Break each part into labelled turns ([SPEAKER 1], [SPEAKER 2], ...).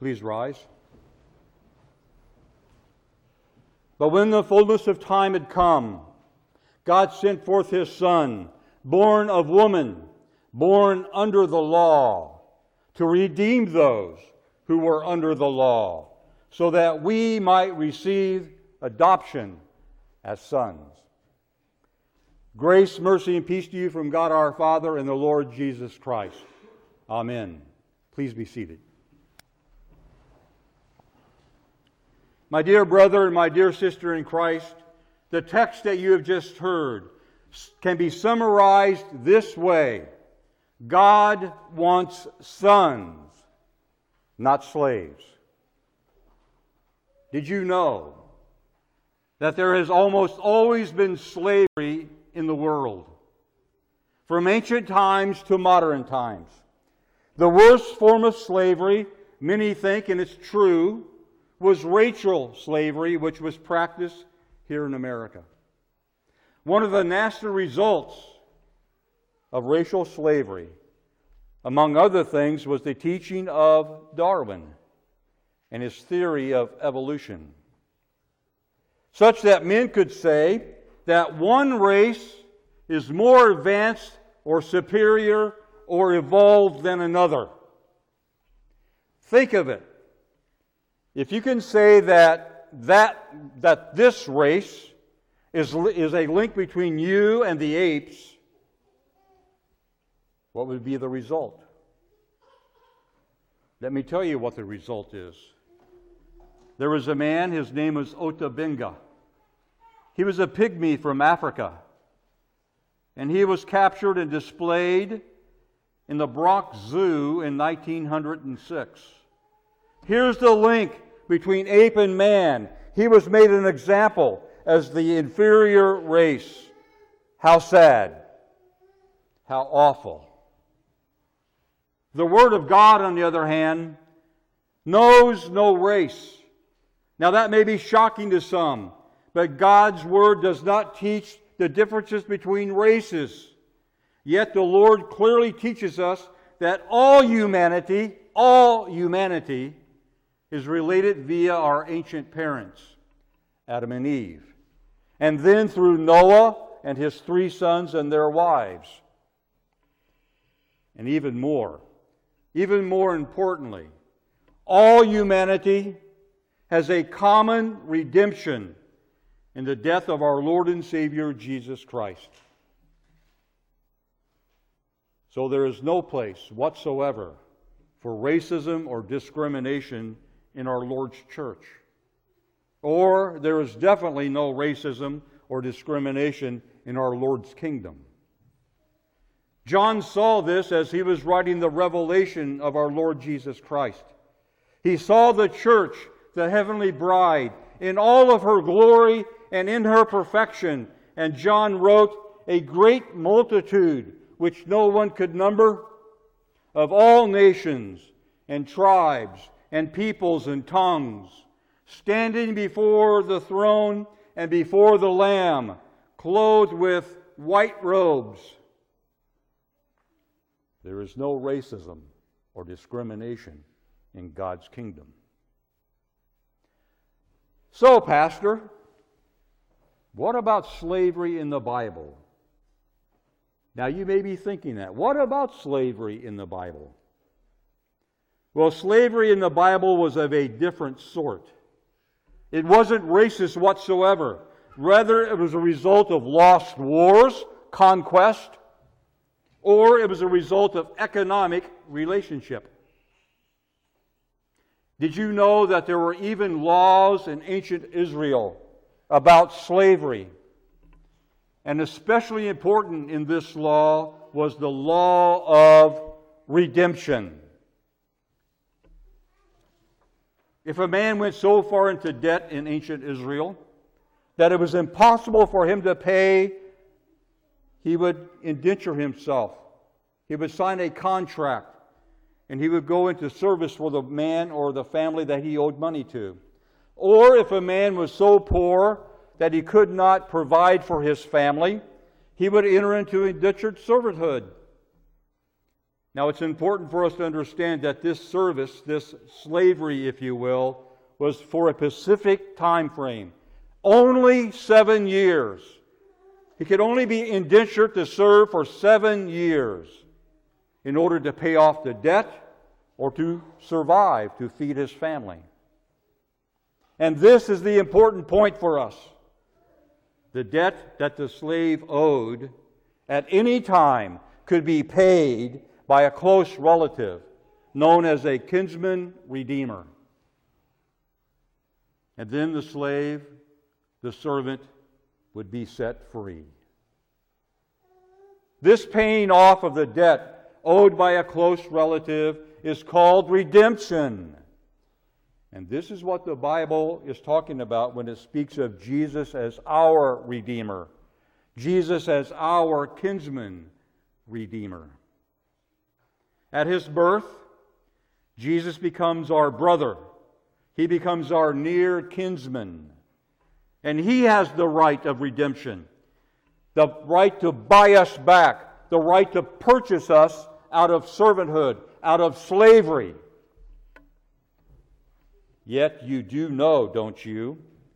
[SPEAKER 1] Please rise. But when the fullness of time had come, God sent forth His Son, born of woman, born under the law, to redeem those who were under the law, so that we might receive adoption as sons. Grace, mercy, and peace to you from God our Father and the Lord Jesus Christ. Amen. Please be seated. My dear brother and my dear sister in Christ, the text that you have just heard can be summarized this way. God wants sons, not slaves. Did you know that there has almost always been slavery in the world, from ancient times to modern times? The worst form of slavery, many think, and it's true, was racial slavery, which was practiced here in America. One of the nasty results of racial slavery, among other things, was the teaching of Darwin and his theory of evolution, such that men could say that one race is more advanced or superior or evolved than another. Think of it. If you can say that this race is a link between you and the apes, what would be the result? Let me tell you what the result is. There was a man, his name was Otabinga. He was a pygmy from Africa, and he was captured and displayed in the Bronx Zoo in 1906. Here's the link between ape and man. He was made an example as the inferior race. How sad. How awful. The Word of God, on the other hand, knows no race. Now that may be shocking to some, but God's Word does not teach the differences between races. Yet the Lord clearly teaches us that all humanity is related via our ancient parents, Adam and Eve, and then through Noah and his 3 sons and their wives. And even more importantly, all humanity has a common redemption in the death of our Lord and Savior Jesus Christ. So there is no place whatsoever for racism or discrimination in our Lord's church. Or there is definitely no racism or discrimination in our Lord's kingdom. John saw this as he was writing the revelation of our Lord Jesus Christ. He saw the church, the heavenly bride, in all of her glory and in her perfection. And John wrote, a great multitude, which no one could number, of all nations and tribes and peoples and tongues, standing before the throne and before the Lamb, clothed with white robes. There is no racism or discrimination in God's kingdom. So, Pastor, what about slavery in the Bible? Now, you may be thinking that. What about slavery in the Bible? Well, slavery in the Bible was of a different sort. It wasn't racist whatsoever. Rather, it was a result of lost wars, conquest, or it was a result of economic relationship. Did you know that there were even laws in ancient Israel about slavery? And especially important in this law was the law of redemption. If a man went so far into debt in ancient Israel that it was impossible for him to pay, he would indenture himself. He would sign a contract, and he would go into service for the man or the family that he owed money to. Or if a man was so poor that he could not provide for his family, he would enter into indentured servanthood. Now, it's important for us to understand that this service, this slavery, if you will, was for a specific time frame. Only 7 years. He could only be indentured to serve for 7 years in order to pay off the debt or to survive, to feed his family. And this is the important point for us. The debt that the slave owed at any time could be paid by a close relative known as a kinsman redeemer. And then the slave, the servant, would be set free. This paying off of the debt owed by a close relative is called redemption. And this is what the Bible is talking about when it speaks of Jesus as our Redeemer, Jesus as our kinsman redeemer. At his birth, Jesus becomes our brother. He becomes our near kinsman. And he has the right of redemption, the right to buy us back, the right to purchase us out of servanthood, out of slavery. Yet you do know, don't you,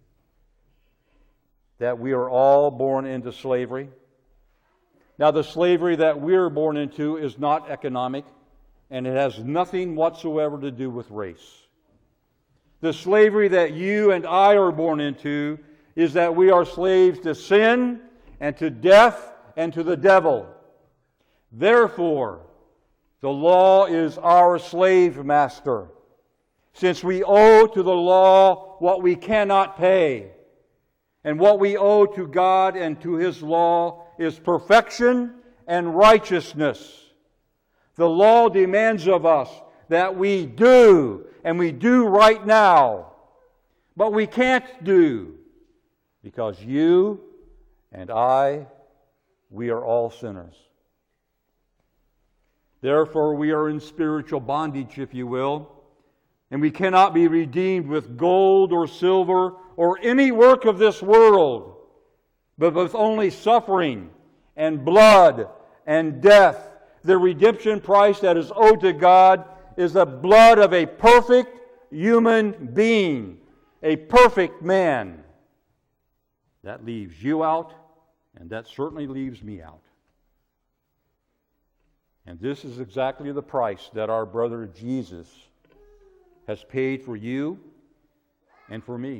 [SPEAKER 1] that we are all born into slavery? Now, the slavery that we're born into is not economic, and it has nothing whatsoever to do with race. The slavery that you and I are born into is that we are slaves to sin and to death and to the devil. Therefore, the law is our slave master, since we owe to the law what we cannot pay. And what we owe to God and to His law is perfection and righteousness. The law demands of us that we do, and we do right now. But we can't do, because you and I, we are all sinners. Therefore, we are in spiritual bondage, if you will, and we cannot be redeemed with gold or silver or any work of this world, but with only suffering and blood and death. The redemption price that is owed to God is the blood of a perfect human being, a perfect man. That leaves you out, and that certainly leaves me out. And this is exactly the price that our brother Jesus has paid for you and for me.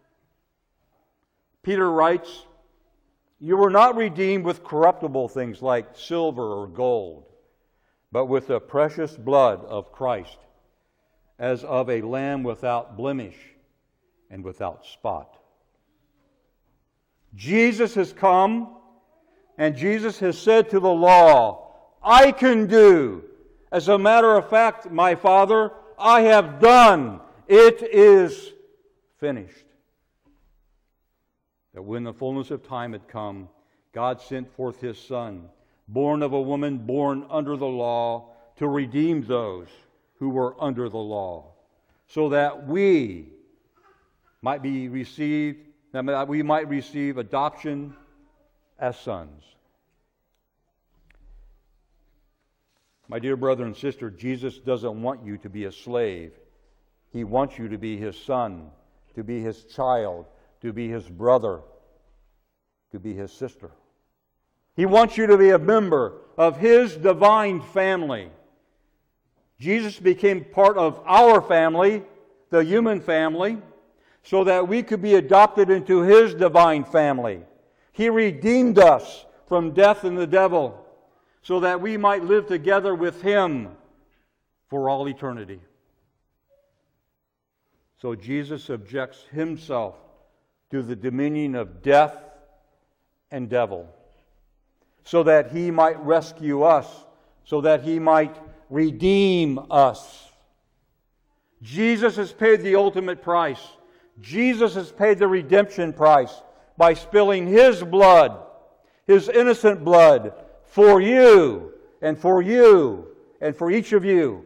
[SPEAKER 1] Peter writes, "You were not redeemed with corruptible things like silver or gold, but with the precious blood of Christ, as of a lamb without blemish and without spot." Jesus has come, and Jesus has said to the law, "I can do. As a matter of fact, my Father, I have done. It is finished." That when the fullness of time had come, God sent forth His Son, born of a woman born under the law, to redeem those who were under the law, so that we might receive adoption as sons. My dear brother and sister, Jesus doesn't want you to be a slave. He wants you to be His son, to be His child, to be His brother, to be His sister. He wants you to be a member of His divine family. Jesus became part of our family, the human family, so that we could be adopted into His divine family. He redeemed us from death and the devil, so that we might live together with Him for all eternity. So Jesus subjects Himself to the dominion of death and devil, so that He might rescue us, so that He might redeem us. Jesus has paid the ultimate price. Jesus has paid the redemption price by spilling His blood, His innocent blood, for you and for you and for each of you.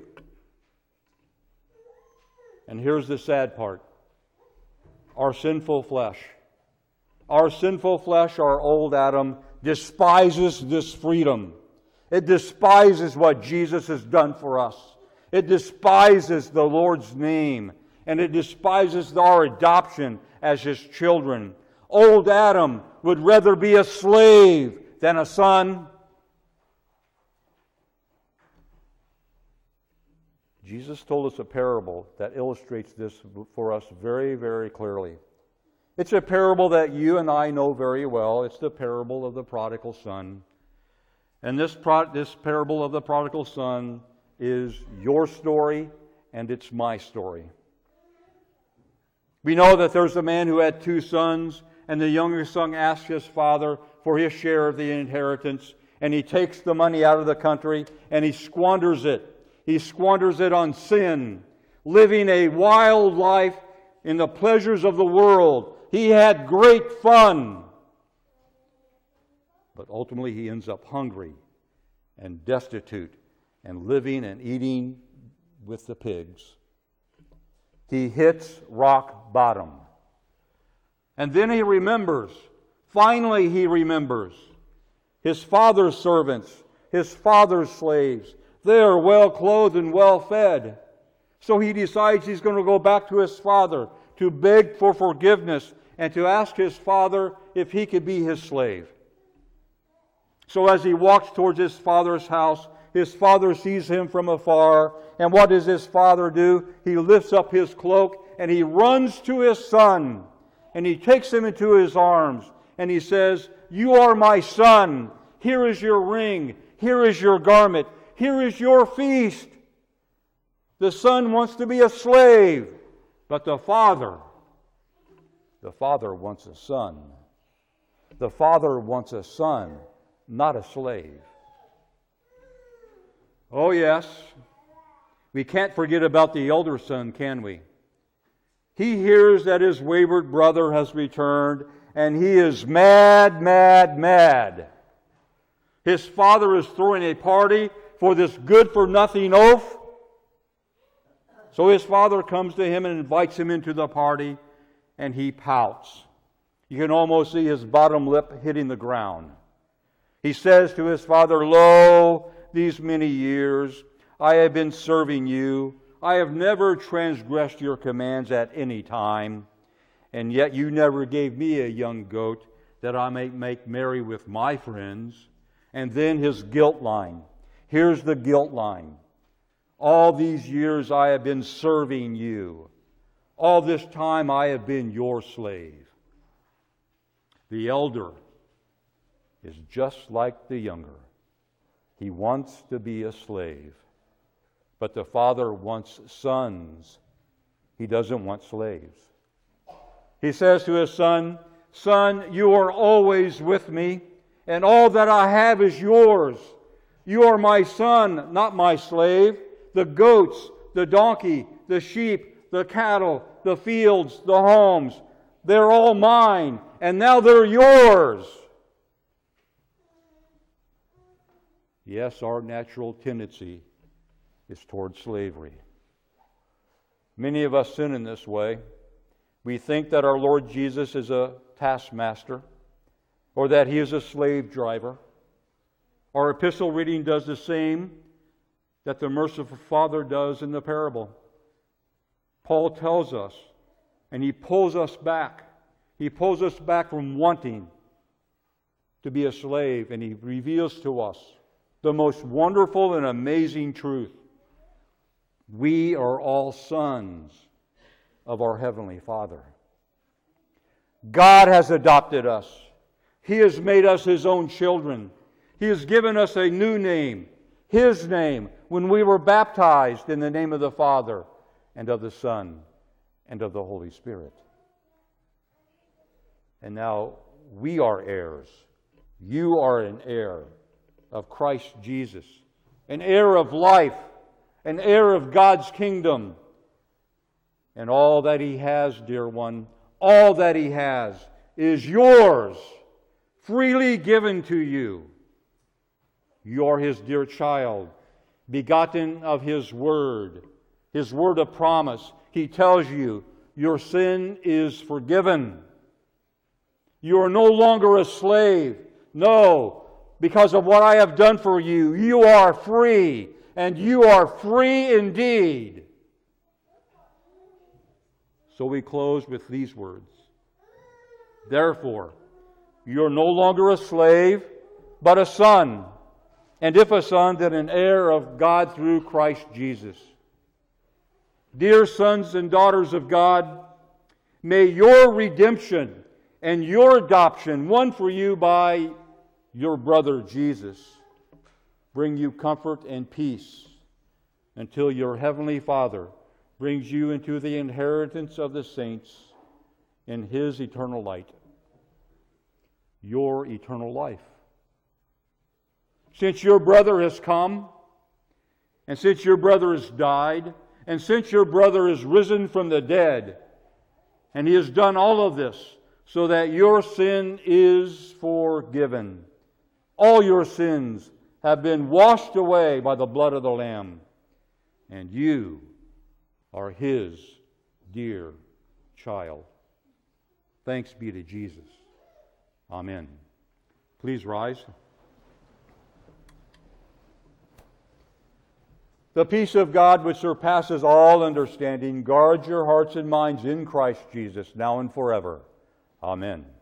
[SPEAKER 1] And here's the sad part. Our sinful flesh, our old Adam, despises this freedom, It despises what Jesus has done for us. It despises the Lord's name. And it despises our adoption as His children. Old Adam would rather be a slave than a son. Jesus told us a parable that illustrates this for us very, very clearly. It's a parable that you and I know very well. It's the parable of the prodigal son. And this parable of the prodigal son is your story and it's my story. We know that there's a man who had 2 sons, and the younger son asks his father for his share of the inheritance, and he takes the money out of the country and he squanders it. He squanders it on sin, living a wild life in the pleasures of the world. He had great fun. But ultimately he ends up hungry and destitute and living and eating with the pigs. He hits rock bottom. And then he remembers. Finally he remembers. His father's servants, his father's slaves, they are well clothed and well fed. So he decides he's going to go back to his father to beg for forgiveness and to ask his father if he could be his slave. So as he walks towards his father's house, his father sees him from afar. And what does his father do? He lifts up his cloak and he runs to his son. And he takes him into his arms. And he says, "You are my son. Here is your ring. Here is your garment. Here is your feast." The son wants to be a slave. But the father wants a son. The father wants a son, not a slave. Oh yes, we can't forget about the elder son, can we? He hears that his wayward brother has returned, and he is mad, mad, mad. His father is throwing a party for this good-for-nothing oaf. So his father comes to him and invites him into the party, and he pouts. You can almost see his bottom lip hitting the ground. He says to his father, "Lo, these many years I have been serving you. I have never transgressed your commands at any time, and yet you never gave me a young goat that I may make merry with my friends." And then his guilt line. Here's the guilt line. "All these years I have been serving you. All this time I have been your slave." The elder is just like the younger. He wants to be a slave. But the father wants sons. He doesn't want slaves. He says to his son, "Son, you are always with me, and all that I have is yours. You are my son, not my slave. The goats, the donkey, the sheep, the cattle, the fields, the homes, they're all mine, and now they're yours." Yes, our natural tendency is toward slavery. Many of us sin in this way. We think that our Lord Jesus is a taskmaster or that He is a slave driver. Our epistle reading does the same that the merciful Father does in the parable. Paul tells us, and he pulls us back. He pulls us back from wanting to be a slave, and he reveals to us the most wonderful and amazing truth. We are all sons of our Heavenly Father. God has adopted us. He has made us His own children. He has given us a new name, His name, when we were baptized in the name of the Father and of the Son and of the Holy Spirit. And now we are heirs. You are an heir of Christ Jesus, an heir of life, an heir of God's kingdom. And all that He has, dear one, all that He has is yours, freely given to you. You are His dear child, begotten of His word of promise. He tells you, your sin is forgiven. You are no longer a slave. No, because of what I have done for you, you are free, and you are free indeed. So we close with these words. Therefore, you are no longer a slave, but a son. And if a son, then an heir of God through Christ Jesus. Dear sons and daughters of God, may your redemption and your adoption, won for you by your brother Jesus, bring you comfort and peace until your heavenly Father brings you into the inheritance of the saints in His eternal light, your eternal life. Since your brother has come, and since your brother has died, and since your brother is risen from the dead, and he has done all of this so that your sin is forgiven. All your sins have been washed away by the blood of the Lamb, and you are His dear child. Thanks be to Jesus. Amen. Please rise. The peace of God, which surpasses all understanding, guards your hearts and minds in Christ Jesus, now and forever. Amen.